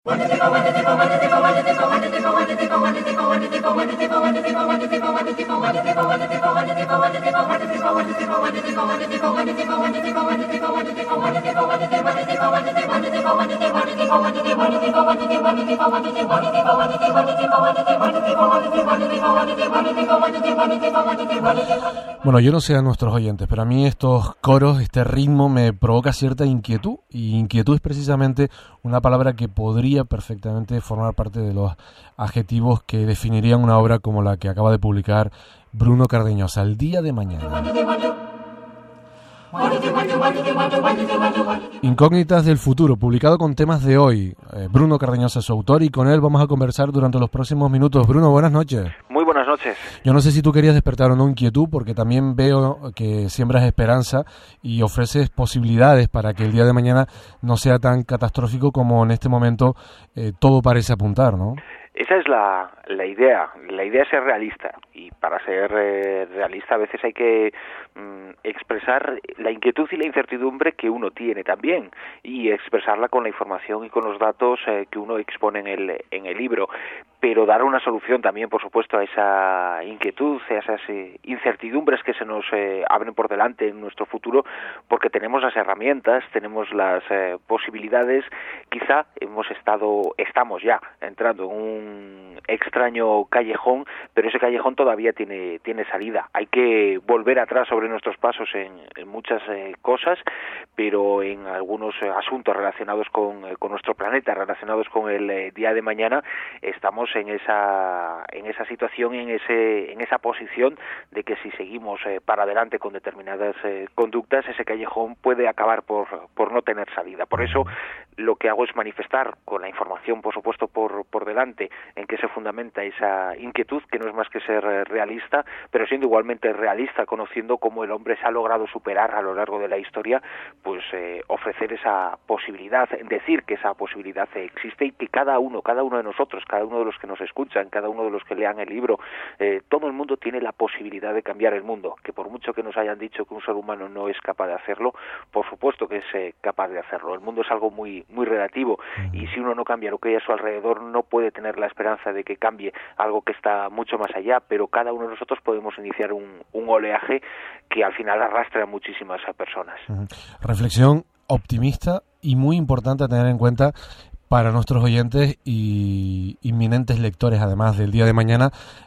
Bueno, yo no sé a nuestros oyentes, pero a mí estos coros, este ritmo me provoca cierta inquietud, y inquietud es precisamente una palabra que podría perfectamente formar parte de los adjetivos que definirían una obra como la que acaba de publicar Bruno Cardeñosa, El día de mañana. Incógnitas del futuro, publicado con temas de hoy. Bruno Cardeñosa es su autor y con él vamos a conversar durante los próximos minutos. Bruno, buenas noches. Muy buenas noches. Yo no sé si tú querías despertar o no inquietud, porque también veo que siembras esperanza y ofreces posibilidades para que el día de mañana no sea tan catastrófico como en este momento todo parece apuntar, ¿no? Esa es la idea. La idea es ser realista, y para ser realista a veces hay que expresar la inquietud y la incertidumbre que uno tiene también, y expresarla con la información y con los datos que uno expone en el libro, pero dar una solución también, por supuesto, a esa inquietud, a esas incertidumbres que se nos abren por delante en nuestro futuro, porque tenemos las herramientas, tenemos las posibilidades. Quizá estamos ya entrando en un extraño callejón, pero ese callejón todavía tiene salida. Hay que volver atrás sobre nuestros pasos en muchas cosas, pero en algunos asuntos relacionados con nuestro planeta, relacionados con el día de mañana, estamos en esa situación, en esa posición de que si seguimos para adelante con determinadas conductas, ese callejón puede acabar por no tener salida. Por eso lo que hago es manifestar con la información, por supuesto, por delante, en que se fundamenta esa inquietud, que no es más que ser realista, pero siendo igualmente realista, conociendo cómo el hombre se ha logrado superar a lo largo de la historia, pues ofrecer esa posibilidad, decir que esa posibilidad existe, y que cada uno de nosotros, cada uno de los que nos escuchan, cada uno de los que lean el libro, todo el mundo tiene la posibilidad de cambiar el mundo, que por mucho que nos hayan dicho que un ser humano no es capaz de hacerlo, por supuesto que es capaz de hacerlo. El mundo es algo muy relativo, y si uno no cambia lo que hay a su alrededor, no puede tener la esperanza de que cambie algo que está mucho más allá, pero cada uno de nosotros podemos iniciar un oleaje que al final arrastra a muchísimas personas. Reflexión optimista y muy importante a tener en cuenta para nuestros oyentes y inminentes lectores, además del día de mañana,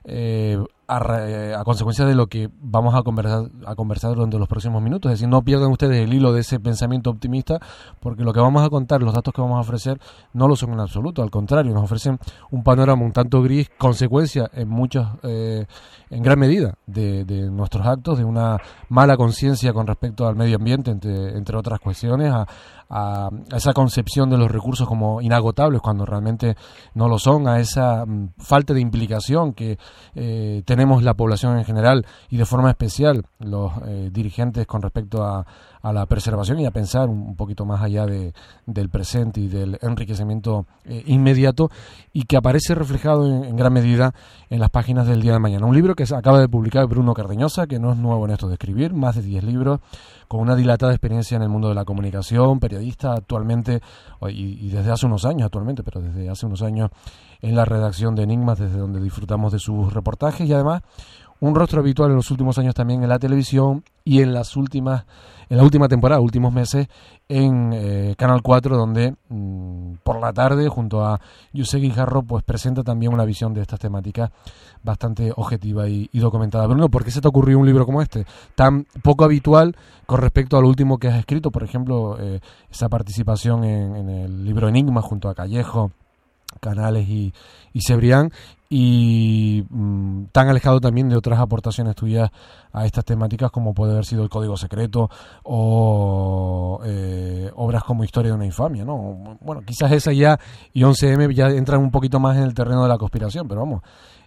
a consecuencia de lo que vamos a conversar durante los próximos minutos. Es decir, no pierdan ustedes el hilo de ese pensamiento optimista, porque lo que vamos a contar, los datos que vamos a ofrecer, no lo son en absoluto. Al contrario, nos ofrecen un panorama un tanto gris, consecuencia en gran medida de nuestros actos, de una mala conciencia con respecto al medio ambiente, entre otras cuestiones, a esa concepción de los recursos como inagotables cuando realmente no lo son, a esa falta de implicación que tenemos la población en general, y de forma especial los dirigentes con respecto a la preservación y a pensar un poquito más allá del presente y del enriquecimiento inmediato, y que aparece reflejado en gran medida en las páginas del día de mañana. Un libro que se acaba de publicar Bruno Cardeñosa, que no es nuevo en esto de escribir, más de 10 libros, con una dilatada experiencia en el mundo de la comunicación, periodista actualmente, y desde hace unos años pero desde hace unos años en la redacción de Enigmas, desde donde disfrutamos de sus reportajes, y además un rostro habitual en los últimos años también en la televisión, y en la última temporada, últimos meses, en Canal 4, donde por la tarde, junto a José Guijarro, pues presenta también una visión de estas temáticas bastante objetiva y documentada. Bruno, ¿por qué se te ocurrió un libro como este, tan poco habitual con respecto al último que has escrito? Por ejemplo, esa participación en el libro Enigma junto a Callejo, Canales y Cebrián, y tan alejado también de otras aportaciones tuyas a estas temáticas, como puede haber sido El Código Secreto o obras como Historia de una infamia, ¿no? Bueno, quizás esa ya y 11M ya entran un poquito más en el terreno de la conspiración, pero vamos,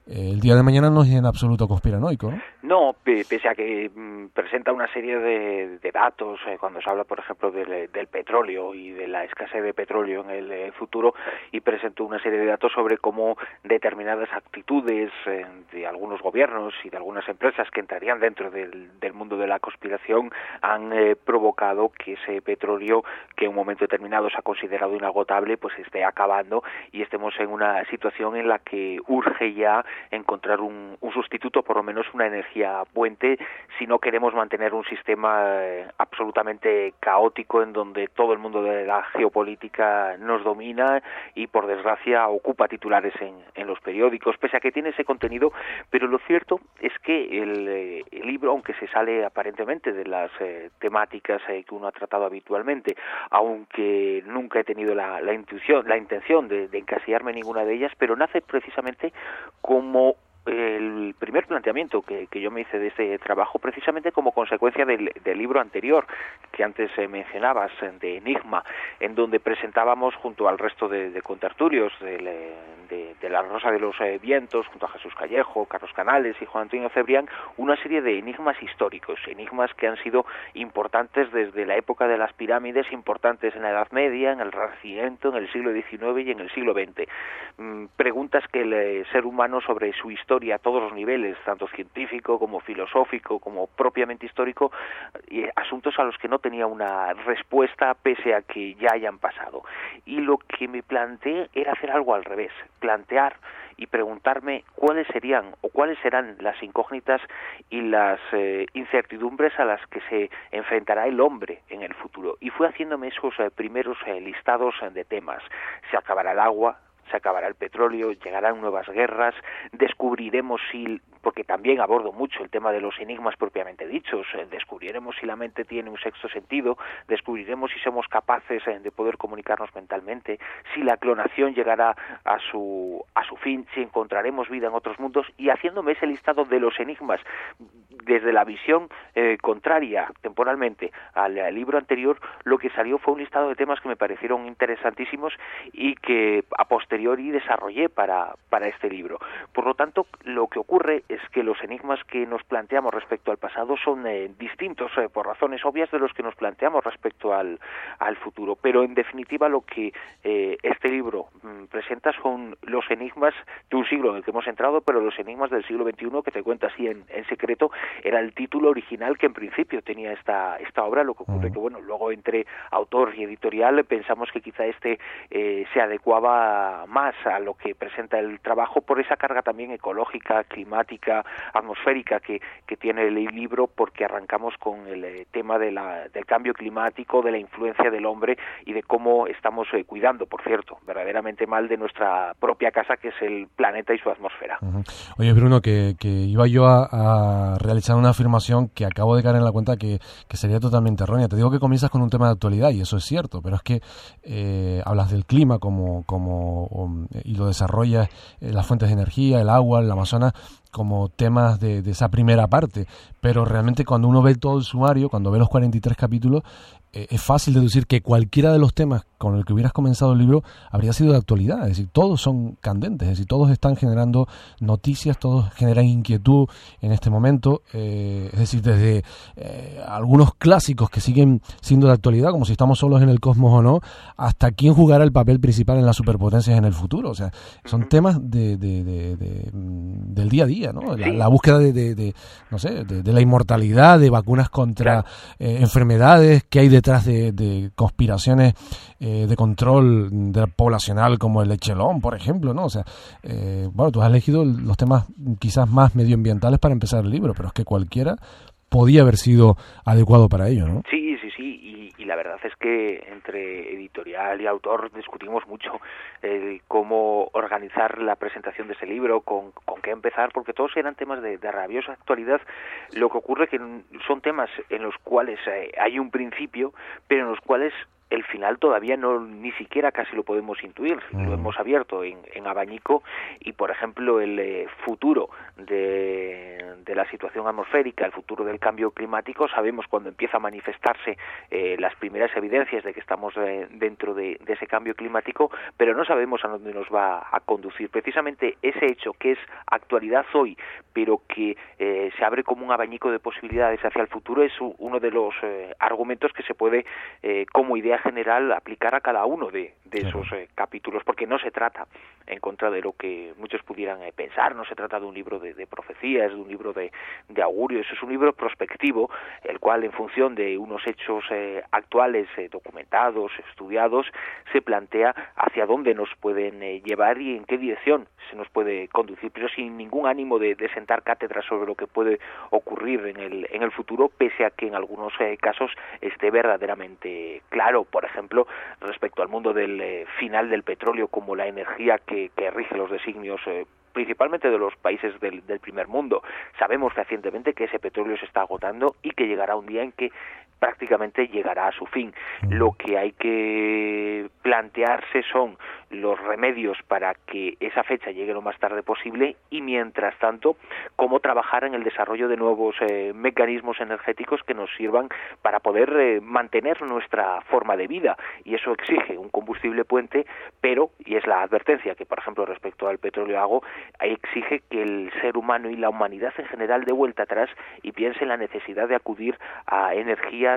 el día de mañana no es en absoluto conspiranoico, ¿no? No, pese a que presenta una serie de datos, cuando se habla, por ejemplo, del petróleo y de la escasez de petróleo en el futuro, y presentó una serie de datos sobre cómo determinadas actitudes de algunos gobiernos y de algunas empresas que entrarían dentro del mundo de la conspiración han provocado que ese petróleo, que en un momento determinado se ha considerado inagotable, pues esté acabando y estemos en una situación en la que urge ya encontrar un sustituto, por lo menos una energía puente, si no queremos mantener un sistema absolutamente caótico en donde todo el mundo de la geopolítica nos domina y, por desgracia, ocupa titulares en los periódicos, pese a que tiene ese contenido. Pero lo cierto es que el libro, aunque se sale aparentemente de las temáticas que uno ha tratado habitualmente, aunque nunca he tenido la intención de encasillarme en ninguna de ellas, pero nace precisamente como el primer planteamiento que yo me hice de este trabajo, precisamente como consecuencia del libro anterior que antes mencionabas, de Enigma, en donde presentábamos junto al resto de contertulios de La Rosa de los Vientos, junto a Jesús Callejo, Carlos Canales y Juan Antonio Cebrián, una serie de enigmas históricos, enigmas que han sido importantes desde la época de las pirámides, importantes en la Edad Media, en el Renacimiento, en el siglo XIX y en el siglo XX. Preguntas que el ser humano sobre su historia a todos los niveles, tanto científico como filosófico, como propiamente histórico, asuntos a los que no tenía una respuesta pese a que ya hayan pasado. Y lo que me planteé era hacer algo al revés, plantear y preguntarme cuáles serían o cuáles serán las incógnitas y las incertidumbres a las que se enfrentará el hombre en el futuro. Y fui haciéndome esos primeros listados de temas. Se acabará el agua, se acabará el petróleo, llegarán nuevas guerras, descubriremos si, porque también abordo mucho el tema de los enigmas propiamente dichos, descubriremos si la mente tiene un sexto sentido, descubriremos si somos capaces de poder comunicarnos mentalmente, si la clonación llegará a su fin, si encontraremos vida en otros mundos, y haciéndome ese listado de los enigmas desde la visión contraria temporalmente al libro anterior, lo que salió fue un listado de temas que me parecieron interesantísimos y que a posteriori desarrollé para este libro. Por lo tanto, lo que ocurre es que los enigmas que nos planteamos respecto al pasado son distintos, por razones obvias, de los que nos planteamos respecto al futuro. Pero, en definitiva, lo que este libro presenta son los enigmas de un siglo en el que hemos entrado, pero los enigmas del siglo XXI, que te cuento así en secreto, era el título original que en principio tenía esta obra. Lo que ocurre que, bueno, luego entre autor y editorial pensamos que quizá se adecuaba más a lo que presenta el trabajo por esa carga también ecológica, climática, atmosférica que tiene el libro, porque arrancamos con el tema del cambio climático, de la influencia del hombre y de cómo estamos cuidando, por cierto, verdaderamente mal de nuestra propia casa, que es el planeta y su atmósfera. Oye, Bruno, que iba yo a realizar una afirmación que acabo de caer en la cuenta que sería totalmente errónea. Te digo que comienzas con un tema de actualidad y eso es cierto, pero es que hablas del clima y lo desarrollas, las fuentes de energía, el agua, el Amazonas, como temas de esa primera parte, pero realmente cuando uno ve todo el sumario, cuando ve los 43 capítulos, es fácil deducir que cualquiera de los temas con el que hubieras comenzado el libro habría sido de actualidad. Es decir, todos son candentes, es decir, todos están generando noticias, todos generan inquietud en este momento, es decir, desde algunos clásicos que siguen siendo de actualidad, como si estamos solos en el cosmos o no, hasta quién jugará el papel principal en las superpotencias en el futuro. O sea, son temas del día a día, ¿no? La búsqueda no sé, de la inmortalidad, de vacunas contra enfermedades, que hay detrás de conspiraciones de control poblacional como el Echelon, por ejemplo, ¿no? O sea, bueno, tú has elegido los temas quizás más medioambientales para empezar el libro, pero es que cualquiera podía haber sido adecuado para ello, ¿no? Sí, y la verdad es que entre editorial y autor discutimos mucho cómo organizar la presentación de ese libro, con qué empezar, porque todos eran temas de rabiosa actualidad. Lo que ocurre que son temas en los cuales hay un principio, pero en los cuales el final todavía ni siquiera casi lo podemos intuir, lo hemos abierto en abanico, y por ejemplo el futuro de la situación atmosférica, el futuro del cambio climático, sabemos cuando empieza a manifestarse las primeras evidencias de que estamos dentro de ese cambio climático, pero no sabemos a dónde nos va a conducir. Precisamente ese hecho que es actualidad hoy, pero que se abre como un abanico de posibilidades hacia el futuro, es uno de los argumentos que se puede como idea general aplicar a cada uno de esos capítulos, porque no se trata, en contra de lo que muchos pudieran pensar, no se trata de un libro de profecías, de un libro de augurios, es un libro prospectivo, el cual en función de unos hechos actuales, documentados, estudiados, se plantea hacia dónde nos pueden llevar y en qué dirección se nos puede conducir, pero sin ningún ánimo de sentar cátedra sobre lo que puede ocurrir en el futuro, pese a que en algunos casos esté verdaderamente claro. Por ejemplo, respecto al mundo del final del petróleo como la energía que rige los designios principalmente de los países del primer mundo. Sabemos fehacientemente que ese petróleo se está agotando y que llegará un día en que prácticamente llegará a su fin. Lo que hay que plantearse son los remedios para que esa fecha llegue lo más tarde posible y, mientras tanto, cómo trabajar en el desarrollo de nuevos mecanismos energéticos que nos sirvan para poder mantener nuestra forma de vida, y eso exige un combustible puente, pero, y es la advertencia que, por ejemplo, respecto al petróleo hago, exige que el ser humano y la humanidad en general dé vuelta atrás y piense en la necesidad de acudir a energías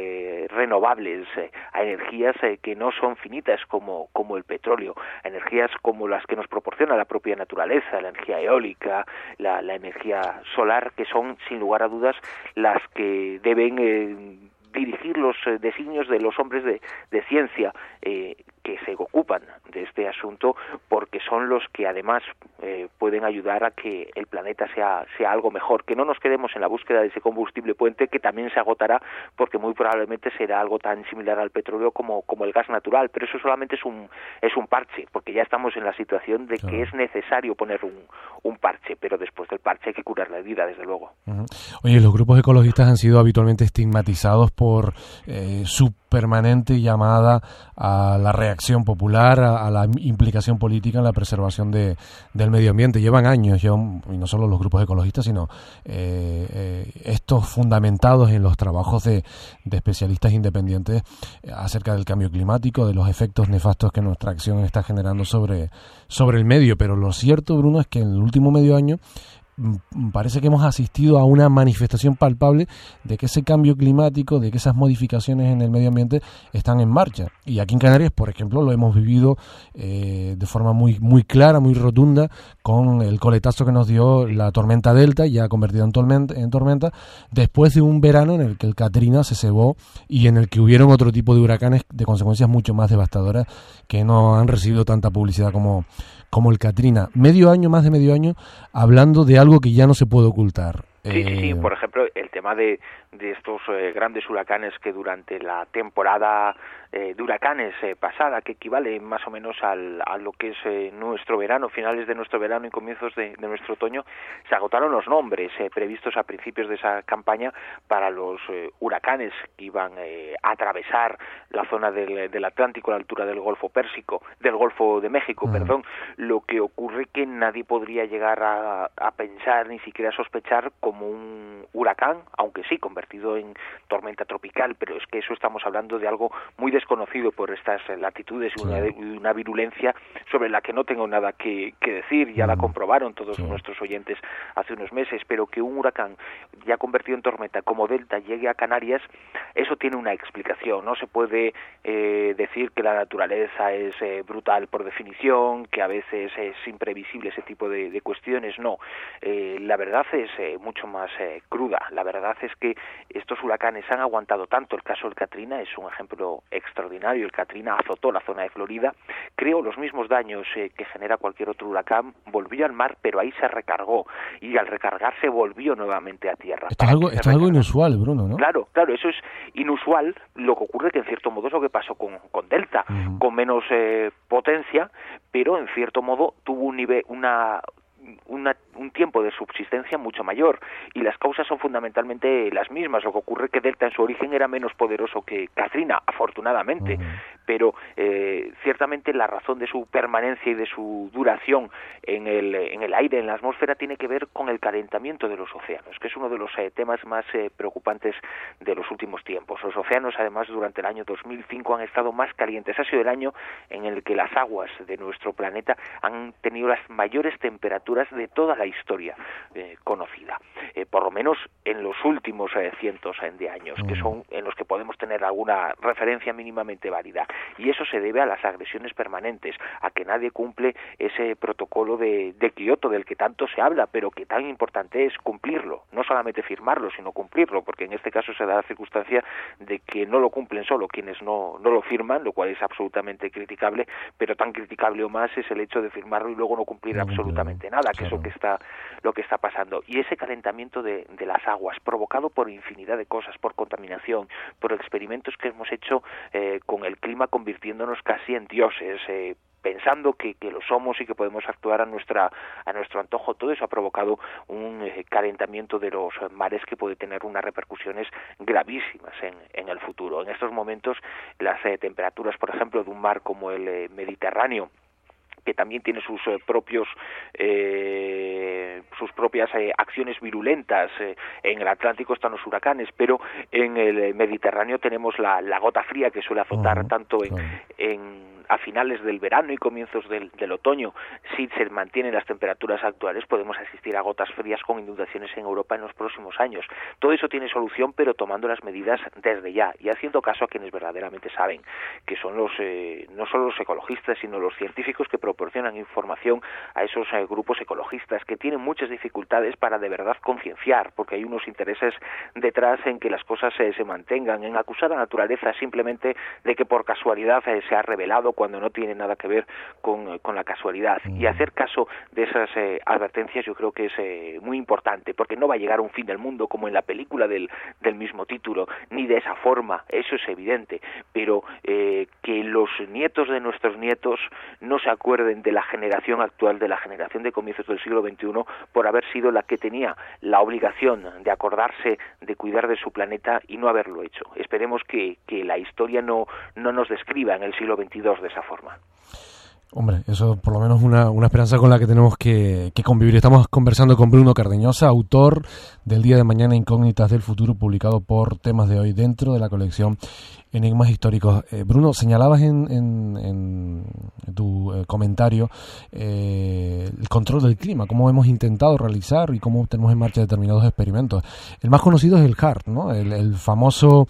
renovables, a energías que no son finitas como el petróleo, a energías como las que nos proporciona la propia naturaleza, la energía eólica, la energía solar, que son sin lugar a dudas las que deben dirigir los designios de los hombres de ciencia que se ocupan de este asunto, porque son los que además pueden ayudar a que el planeta sea algo mejor, que no nos quedemos en la búsqueda de ese combustible puente que también se agotará, porque muy probablemente será algo tan similar al petróleo como el gas natural, pero eso solamente es un parche, porque ya estamos en la situación de que es necesario poner un parche, pero después del parche hay que curar la herida, desde luego. Oye, los grupos ecologistas han sido habitualmente estigmatizados por su permanente llamada a la reacción popular, a la implicación política en la preservación del medio ambiente. Llevan años, y no solo los grupos ecologistas, sino estos fundamentados en los trabajos de especialistas independientes acerca del cambio climático, de los efectos nefastos que nuestra acción está generando sobre el medio. Pero lo cierto, Bruno, es que en el último medio año parece que hemos asistido a una manifestación palpable de que ese cambio climático, de que esas modificaciones en el medio ambiente están en marcha. Y aquí en Canarias, por ejemplo, lo hemos vivido de forma muy, muy clara, muy rotunda, con el coletazo que nos dio la tormenta Delta, ya convertida en tormenta, después de un verano en el que el Katrina se cebó y en el que hubieron otro tipo de huracanes de consecuencias mucho más devastadoras que no han recibido tanta publicidad como el Katrina. Más de medio año, hablando de algo que ya no se puede ocultar. Sí, por ejemplo, el tema de estos grandes huracanes que durante la temporada de huracanes pasada, que equivale más o menos a lo que es nuestro verano, finales de nuestro verano y comienzos de nuestro otoño, se agotaron los nombres previstos a principios de esa campaña para los huracanes que iban a atravesar la zona del Atlántico a la altura del Golfo de México, perdón. Lo que ocurre que nadie podría llegar a pensar, ni siquiera a sospechar, como un huracán, aunque sí convertido en tormenta tropical, pero es que eso estamos hablando de algo muy desconocido por estas latitudes y una virulencia sobre la que no tengo nada que decir, ya la comprobaron todos nuestros oyentes hace unos meses, pero que un huracán ya convertido en tormenta como Delta llegue a Canarias, eso tiene una explicación. No se puede decir que la naturaleza es brutal por definición, que a veces es imprevisible ese tipo de cuestiones, no. La verdad es mucho más cruda. La verdad es que estos huracanes han aguantado tanto. El caso del Katrina es un ejemplo extraordinario. El Katrina azotó la zona de Florida, creó los mismos daños que genera cualquier otro huracán, volvió al mar, pero ahí se recargó, y al recargarse volvió nuevamente a tierra. Esto es algo inusual, Bruno, ¿no? Claro, eso es inusual. Lo que ocurre que en cierto modo es lo que pasó con Delta, con menos potencia, pero en cierto modo tuvo una un tiempo de subsistencia mucho mayor, y las causas son fundamentalmente las mismas. Lo que ocurre es que Delta en su origen era menos poderoso que Katrina, afortunadamente, pero ciertamente la razón de su permanencia y de su duración en el aire, en la atmósfera, tiene que ver con el calentamiento de los océanos, que es uno de los temas más preocupantes de los últimos tiempos. Los océanos, además, durante el año 2005 han estado más calientes. Ha sido el año en el que las aguas de nuestro planeta han tenido las mayores temperaturas de toda la historia conocida, por lo menos en los últimos cientos de años, que son en los que podemos tener alguna referencia mínimamente válida, y eso se debe a las agresiones permanentes, a que nadie cumple ese protocolo de Kioto del que tanto se habla, pero que tan importante es cumplirlo, no solamente firmarlo, sino cumplirlo, porque en este caso se da la circunstancia de que no lo cumplen solo quienes no lo firman, lo cual es absolutamente criticable, pero tan criticable o más es el hecho de firmarlo y luego no cumplir absolutamente nada, que es lo que está pasando. Y ese calentamiento de las aguas, provocado por infinidad de cosas, por contaminación, por experimentos que hemos hecho con el clima, convirtiéndonos casi en dioses, pensando que lo somos y que podemos actuar a nuestro antojo. Todo eso ha provocado un calentamiento de los mares que puede tener unas repercusiones gravísimas en el futuro. En estos momentos las temperaturas, por ejemplo, de un mar como el Mediterráneo, que también tiene sus propias acciones virulentas. En el Atlántico están los huracanes, pero en el Mediterráneo tenemos la gota fría que suele azotar tanto a finales del verano y comienzos del otoño. Si se mantienen las temperaturas actuales, podemos asistir a gotas frías con inundaciones en Europa en los próximos años. Todo eso tiene solución, pero tomando las medidas desde ya y haciendo caso a quienes verdaderamente saben, que son no solo los ecologistas, sino los científicos que proporcionan información a esos grupos ecologistas, que tienen muchas dificultades para de verdad concienciar, porque hay unos intereses detrás en que las cosas se mantengan, en acusar a la naturaleza simplemente de que por casualidad se ha revelado cuando no tiene nada que ver con la casualidad. Y hacer caso de esas advertencias yo creo que es muy importante, porque no va a llegar un fin del mundo como en la película del mismo título, ni de esa forma, eso es evidente, pero que los nietos de nuestros nietos no se acuerden de la generación actual, de la generación de comienzos del siglo XXI, por haber sido la que tenía la obligación de acordarse de cuidar de su planeta y no haberlo hecho. Esperemos que la historia no nos describa en el siglo XXII de esa forma. Hombre, eso por lo menos una esperanza con la que tenemos que convivir. Estamos conversando con Bruno Cardeñosa, autor del Día de Mañana, Incógnitas del Futuro, publicado por Temas de Hoy dentro de la colección Enigmas Históricos. Bruno, señalabas en tu comentario el control del clima, cómo hemos intentado realizar y cómo tenemos en marcha determinados experimentos. El más conocido es el HART, ¿no? El famoso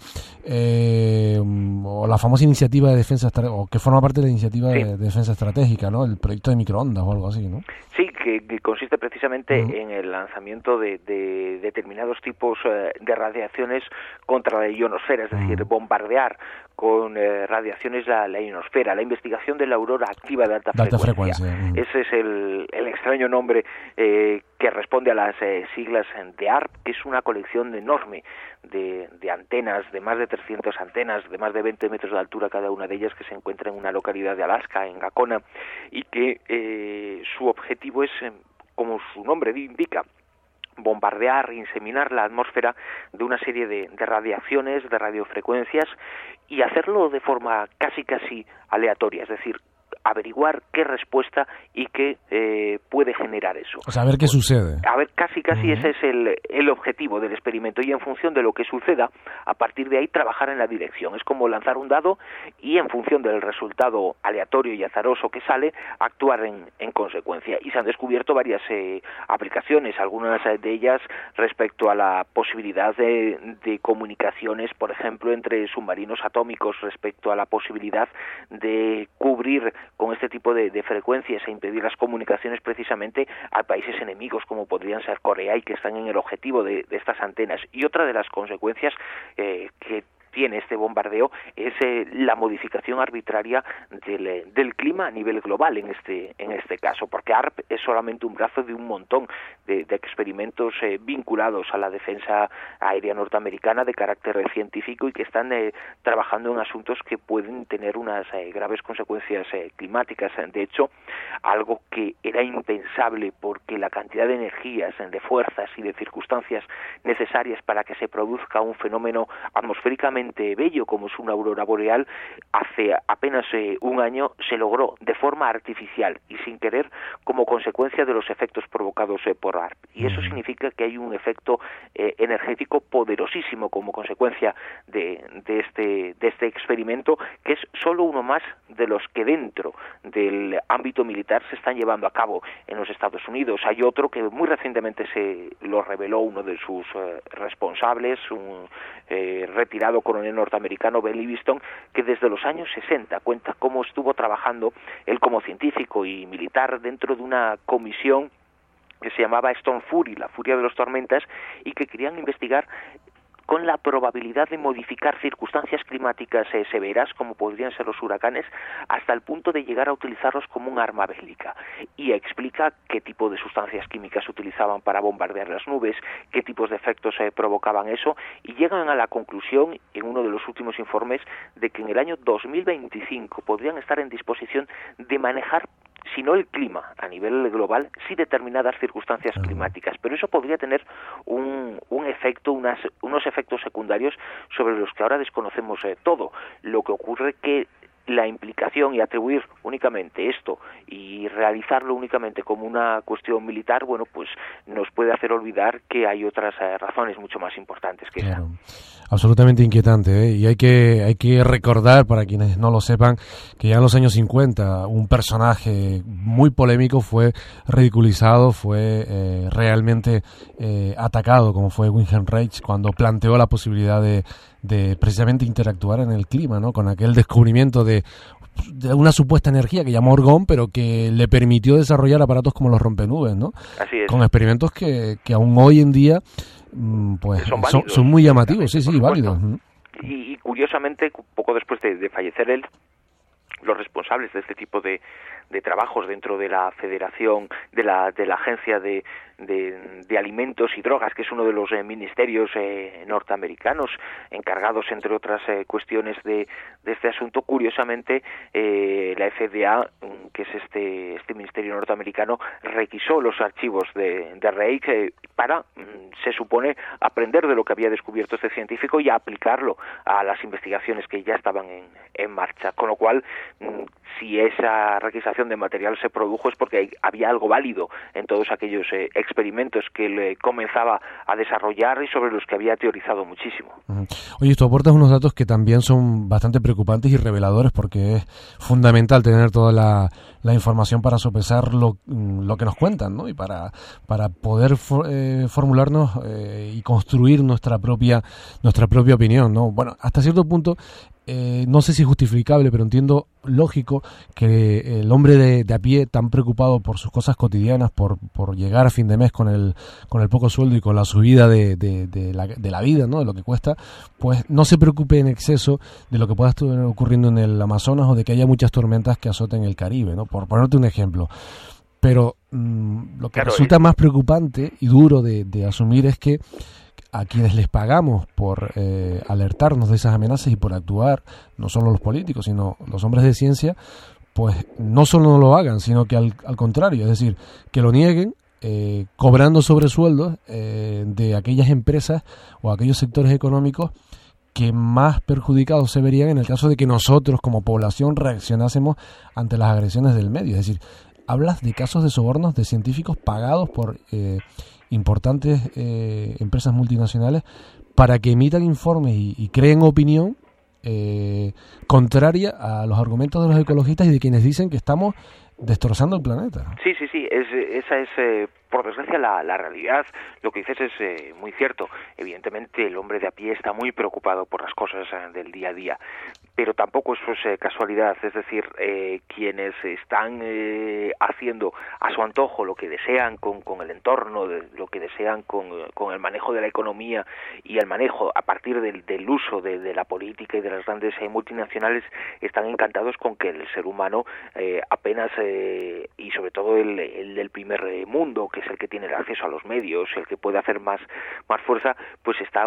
o la famosa iniciativa de defensa, o que forma parte de la iniciativa de defensa estratégica, ¿no? El proyecto de microondas o algo así, ¿no? Sí, que consiste precisamente en el lanzamiento de determinados tipos de radiaciones contra la ionosfera, es decir, bombardear con radiaciones la ionosfera, la investigación de la aurora activa de alta frecuencia. Ese es el extraño nombre que responde a las siglas de ARP, que es una colección enorme de antenas, de más de 300 antenas, de más de 20 metros de altura cada una de ellas, que se encuentra en una localidad de Alaska, en Gacona, y que su objetivo es, como su nombre indica, bombardear, inseminar la atmósfera de una serie de radiaciones, de radiofrecuencias, y hacerlo de forma casi aleatoria, es decir, averiguar qué respuesta y qué puede generar eso. O sea, a ver qué sucede. A ver, casi ese es el objetivo del experimento, y en función de lo que suceda, a partir de ahí trabajar en la dirección. Es como lanzar un dado y en función del resultado aleatorio y azaroso que sale, actuar en consecuencia. Y se han descubierto varias aplicaciones, algunas de ellas respecto a la posibilidad de comunicaciones, por ejemplo, entre submarinos atómicos, respecto a la posibilidad de cubrir con este tipo de frecuencias e impedir las comunicaciones precisamente a países enemigos como podrían ser Corea y que están en el objetivo de estas antenas. Y otra de las consecuencias que tiene este bombardeo es la modificación arbitraria del clima a nivel global en este caso, porque ARP es solamente un brazo de un montón de experimentos vinculados a la defensa aérea norteamericana de carácter científico y que están trabajando en asuntos que pueden tener unas graves consecuencias climáticas. De hecho, algo que era impensable porque la cantidad de energías, de fuerzas y de circunstancias necesarias para que se produzca un fenómeno atmosféricamente bello como es una aurora boreal, hace apenas un año se logró de forma artificial y sin querer como consecuencia de los efectos provocados por ARP. Y eso significa que hay un efecto energético poderosísimo como consecuencia de este experimento, que es solo uno más de los que dentro del ámbito militar se están llevando a cabo en los Estados Unidos. Hay otro que muy recientemente se lo reveló uno de sus responsables, un retirado coronel norteamericano, Ben Livingston, que desde los años 60 cuenta cómo estuvo trabajando él como científico y militar dentro de una comisión que se llamaba Storm Fury, la furia de las tormentas, y que querían investigar con la probabilidad de modificar circunstancias climáticas severas, como podrían ser los huracanes, hasta el punto de llegar a utilizarlos como un arma bélica. Y explica qué tipo de sustancias químicas utilizaban para bombardear las nubes, qué tipos de efectos provocaban eso, y llegan a la conclusión, en uno de los últimos informes, de que en el año 2025 podrían estar en disposición de manejar, si no el clima a nivel global, sí determinadas circunstancias climáticas, pero eso podría tener un efecto, unos efectos secundarios sobre los que ahora desconocemos todo. Lo que ocurre que la implicación y atribuir únicamente esto y realizarlo únicamente como una cuestión militar, bueno, pues nos puede hacer olvidar que hay otras razones mucho más importantes que esa. Absolutamente inquietante, ¿eh? Y hay que recordar, para quienes no lo sepan, que ya en los años 50 un personaje muy polémico fue ridiculizado, fue realmente atacado, como fue Wilhelm Reich, cuando planteó la posibilidad de precisamente interactuar en el clima, ¿no? Con aquel descubrimiento de una supuesta energía que llamó Orgón, pero que le permitió desarrollar aparatos como los rompenubes, ¿no? Así es. Con experimentos que aún hoy en día pues son muy llamativos, sí, válidos. Y curiosamente, poco después de fallecer él, los responsables de este tipo de trabajos dentro de la federación, de la agencia de alimentos y drogas, que es uno de los ministerios norteamericanos encargados, entre otras cuestiones, de este asunto. Curiosamente, la FDA, que es este ministerio norteamericano, requisó los archivos de Reich para, se supone, aprender de lo que había descubierto este científico y aplicarlo a las investigaciones que ya estaban en marcha. Con lo cual, si esa requisación de material se produjo es porque había algo válido en todos aquellos experimentos que él comenzaba a desarrollar y sobre los que había teorizado muchísimo. Oye, tú aportas unos datos que también son bastante preocupantes y reveladores, porque es fundamental tener toda la información para sopesar lo que nos cuentan, ¿no? Y para poder formularnos y construir nuestra propia opinión, ¿no? Bueno, hasta cierto punto, no sé si es justificable, pero entiendo lógico que el hombre de a pie, tan preocupado por sus cosas cotidianas, por llegar a fin de mes con el poco sueldo y con la subida de la vida, ¿no? De lo que cuesta, pues no se preocupe en exceso de lo que pueda estar ocurriendo en el Amazonas o de que haya muchas tormentas que azoten el Caribe, ¿no? Por ponerte un ejemplo. Pero lo que resulta más preocupante y duro de asumir es que a quienes les pagamos por alertarnos de esas amenazas y por actuar, no solo los políticos, sino los hombres de ciencia, pues no solo no lo hagan, sino que al contrario, es decir, que lo nieguen, cobrando sobresueldos de aquellas empresas o aquellos sectores económicos que más perjudicados se verían en el caso de que nosotros como población reaccionásemos ante las agresiones del medio. Es decir, hablas de casos de sobornos de científicos pagados por importantes empresas multinacionales para que emitan informes y creen opinión contraria a los argumentos de los ecologistas y de quienes dicen que estamos destrozando el planeta. Sí, esa es por desgracia la realidad. Lo que dices es muy cierto. Evidentemente el hombre de a pie está muy preocupado por las cosas del día a día, pero tampoco eso es casualidad, es decir, quienes están haciendo a su antojo lo que desean con el entorno, lo que desean con el manejo de la economía y el manejo a partir del uso de la política y de las grandes multinacionales, están encantados con que el ser humano apenas, y sobre todo el del primer mundo, que es el que tiene el acceso a los medios, el que puede hacer más fuerza, pues está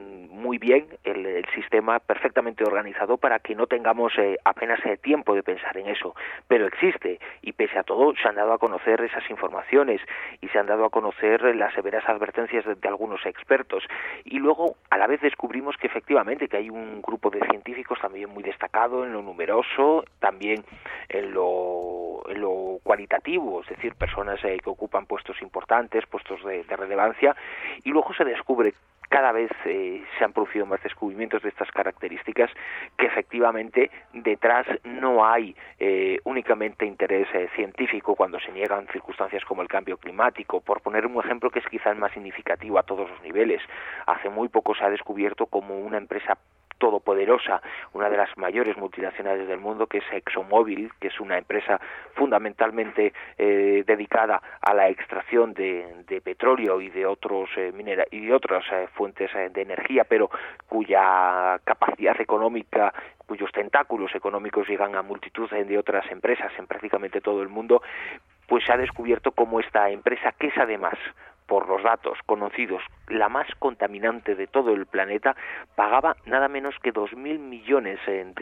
muy bien el sistema perfectamente organizado para que no tengamos apenas tiempo de pensar en eso, pero existe, y pese a todo se han dado a conocer esas informaciones y se han dado a conocer las severas advertencias de algunos expertos, y luego a la vez descubrimos que efectivamente que hay un grupo de científicos también muy destacado en lo numeroso, también en lo cualitativo, es decir, personas que ocupan puestos importantes, puestos de relevancia, y luego se descubre, cada vez se han producido más descubrimientos de estas características, que efectivamente detrás no hay únicamente interés científico cuando se niegan circunstancias como el cambio climático. Por poner un ejemplo que es quizás más significativo a todos los niveles, hace muy poco se ha descubierto como una empresa todopoderosa, una de las mayores multinacionales del mundo, que es ExxonMobil, que es una empresa fundamentalmente dedicada a la extracción de petróleo y de otros y de otras fuentes de energía, pero cuya capacidad económica, cuyos tentáculos económicos llegan a multitud de otras empresas en prácticamente todo el mundo, pues se ha descubierto como esta empresa, que es además, por los datos conocidos, la más contaminante de todo el planeta, pagaba nada menos que 2.000 millones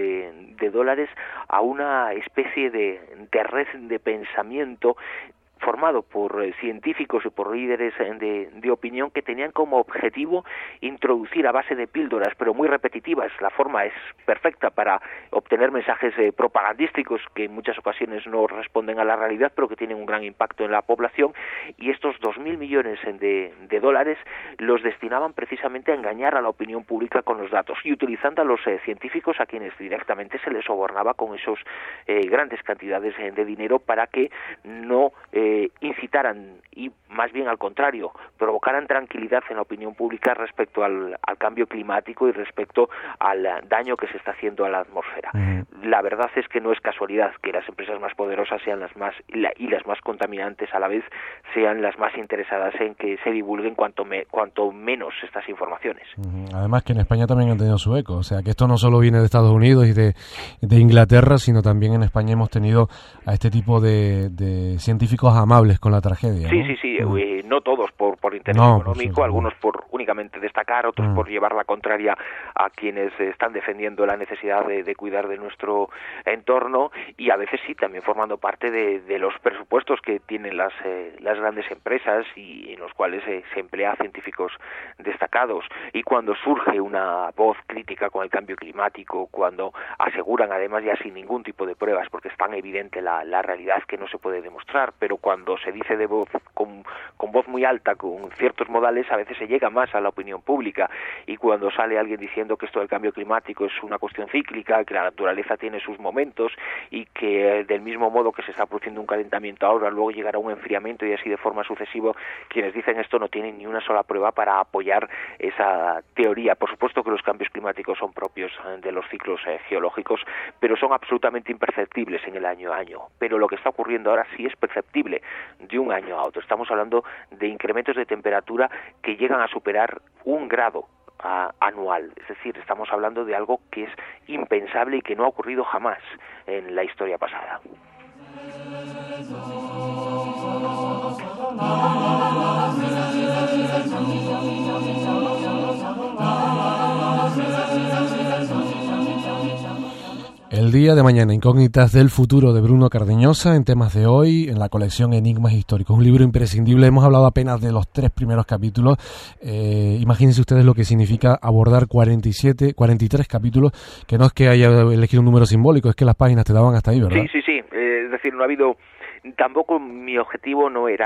de dólares a una especie de red de pensamiento formado por científicos y por líderes de opinión, que tenían como objetivo introducir a base de píldoras, pero muy repetitivas. La forma es perfecta para obtener mensajes propagandísticos que en muchas ocasiones no responden a la realidad, pero que tienen un gran impacto en la población, y estos 2.000 millones de dólares los destinaban precisamente a engañar a la opinión pública con los datos, y utilizando a los científicos, a quienes directamente se les sobornaba con esos grandes cantidades de dinero para que no incitaran, y más bien al contrario, provocaran tranquilidad en la opinión pública respecto al cambio climático y respecto al daño que se está haciendo a la atmósfera. La verdad es que no es casualidad que las empresas más poderosas sean las más y las más contaminantes a la vez sean las más interesadas en que se divulguen cuanto menos estas informaciones. Además que en España también han tenido su eco, o sea que esto no solo viene de Estados Unidos y de Inglaterra, sino también en España hemos tenido a este tipo de científicos amables con la tragedia. Sí, ¿no? sí, no todos por interés económico, algunos por únicamente destacar, otros por llevar la contraria a quienes están defendiendo la necesidad de cuidar de nuestro entorno, y a veces sí, también formando parte de los presupuestos que tienen las grandes empresas y en los cuales se emplea a científicos destacados. Y cuando surge una voz crítica con el cambio climático, cuando aseguran, además ya sin ningún tipo de pruebas, porque es tan evidente la realidad que no se puede demostrar, pero cuando se dice de voz con voz muy alta, con ciertos modales, a veces se llega más a la opinión pública, y cuando sale alguien diciendo que esto del cambio climático es una cuestión cíclica, que la naturaleza tiene sus momentos y que del mismo modo que se está produciendo un calentamiento ahora, luego llegará un enfriamiento y así de forma sucesiva, quienes dicen esto no tienen ni una sola prueba para apoyar esa teoría. Por supuesto que los cambios climáticos son propios de los ciclos geológicos, pero son absolutamente imperceptibles en el año a año. Pero lo que está ocurriendo ahora sí es perceptible de un año a otro. Estamos hablando de incrementos de temperatura que llegan a superar 1 grado anual, es decir, estamos hablando de algo que es impensable y que no ha ocurrido jamás en la historia pasada. El día de mañana, Incógnitas del futuro, de Bruno Cardeñosa, en Temas de Hoy, en la colección Enigmas Históricos. Un libro imprescindible. Hemos hablado apenas de los 3 primeros capítulos. Imagínense ustedes lo que significa abordar 43 capítulos, que no es que haya elegido un número simbólico, es que las páginas te daban hasta ahí, ¿verdad? Sí. Es decir, no ha habido... Tampoco mi objetivo no era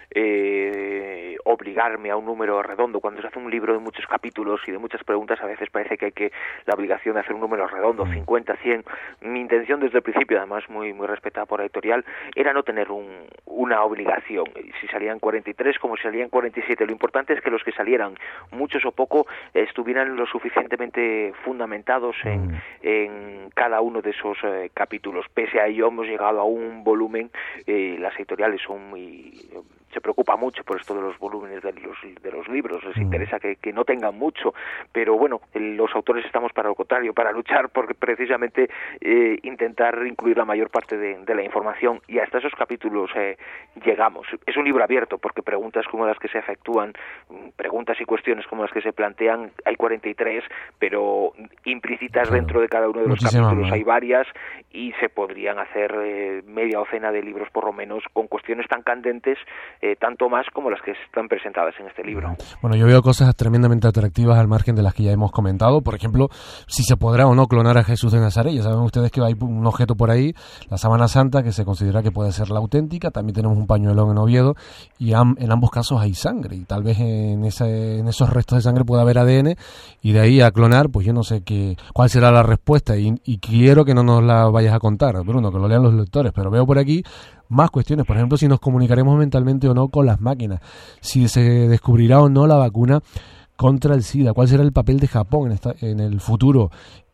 obligarme a un número redondo. Cuando se hace un libro de muchos capítulos y de muchas preguntas, a veces parece que hay la obligación de hacer un número redondo, 50, 100. Mi intención desde el principio, además muy respetada por la editorial, era no tener una obligación. Si salían 43 como si salían 47. Lo importante es que los que salieran, muchos o poco, estuvieran lo suficientemente fundamentados en cada uno de esos capítulos. Pese a ello, hemos llegado a un volumen, las editoriales son se preocupa mucho por esto de los volúmenes de los libros, les interesa que no tengan mucho, pero bueno, los autores estamos para lo contrario, para luchar porque precisamente intentar incluir la mayor parte de la información, y hasta esos capítulos llegamos. Es un libro abierto porque preguntas como las que se efectúan, preguntas y cuestiones como las que se plantean, hay 43, pero implícitas dentro de cada uno de los capítulos hay varias, y se podrían hacer media docena de libros por lo menos con cuestiones tan candentes, tanto más como las que están presentadas en este libro. Bueno, yo veo cosas tremendamente atractivas al margen de las que ya hemos comentado. Por ejemplo, si se podrá o no clonar a Jesús de Nazaret. Ya saben ustedes que hay un objeto por ahí, la sábana santa, que se considera que puede ser la auténtica. También tenemos un pañuelo en Oviedo, y en ambos casos hay sangre, y tal vez en esos restos de sangre pueda haber ADN, y de ahí a clonar, pues yo no sé cuál será la respuesta, y quiero que no nos la vayas a contar, Bruno, que lo lean los lectores, pero veo por aquí más cuestiones. Por ejemplo, si nos comunicaremos mentalmente o no con las máquinas, si se descubrirá o no la vacuna contra el SIDA, cuál será el papel de Japón en el futuro,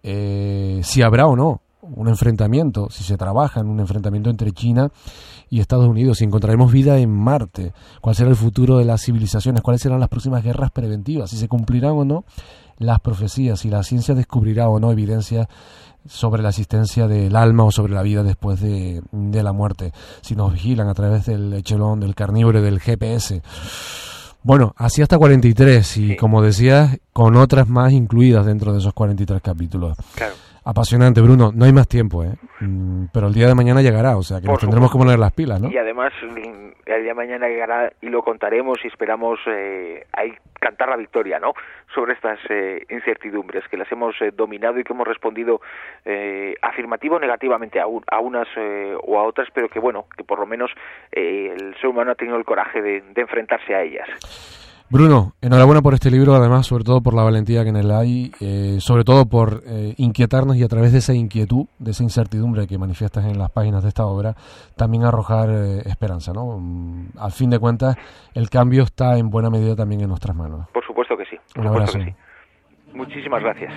si habrá o no un enfrentamiento, si se trabaja en un enfrentamiento entre China y Estados Unidos, si encontraremos vida en Marte, cuál será el futuro de las civilizaciones, cuáles serán las próximas guerras preventivas, si se cumplirán o no las profecías, si la ciencia descubrirá o no evidencias sobre la existencia del alma o sobre la vida después de la muerte, si nos vigilan a través del echelón, del carnívoro, del GPS. Bueno, así hasta 43, y como decías, con otras más incluidas dentro de esos 43 capítulos. Claro. Apasionante, Bruno. No hay más tiempo, pero el día de mañana llegará, o sea que nos tendremos que poner las pilas, ¿no? Y además, el día de mañana llegará y lo contaremos, y esperamos ahí cantar la victoria, ¿no?, sobre estas incertidumbres, que las hemos dominado y que hemos respondido afirmativo o negativamente a unas o a otras, pero que bueno, que por lo menos el ser humano ha tenido el coraje de enfrentarse a ellas. Bruno, enhorabuena por este libro, además, sobre todo por la valentía que en él hay, sobre todo por inquietarnos, y a través de esa inquietud, de esa incertidumbre que manifiestas en las páginas de esta obra, también arrojar esperanza, ¿no? Al fin de cuentas, el cambio está en buena medida también en nuestras manos. Por supuesto que sí. Un abrazo. Que sí. Muchísimas gracias.